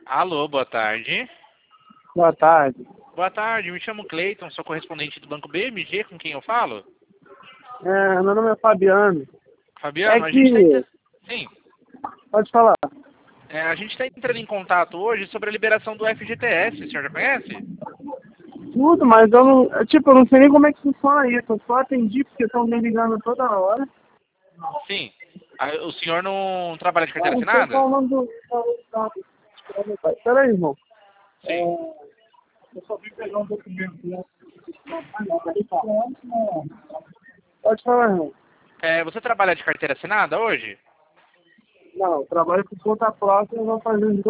Alô, boa tarde. Boa tarde. Boa tarde, me chamo Cleiton, sou correspondente do Banco BMG, com quem eu falo? Meu nome é Fabiano. Fabiano, É a gente que... Sim. Pode falar. A gente está entrando em contato hoje sobre a liberação do FGTS, o senhor já conhece? Tudo, mas eu não... eu não sei nem como é que funciona isso. Eu só atendi porque estão me ligando toda hora. Sim. O senhor não trabalha de carteira Não sei assinada? qual o nome do... Pera aí, irmão. Sim. Eu só vim pegar um documento. Pode falar, irmão. Você trabalha de carteira assinada hoje? Não, eu trabalho por conta própria, eu vou fazer uns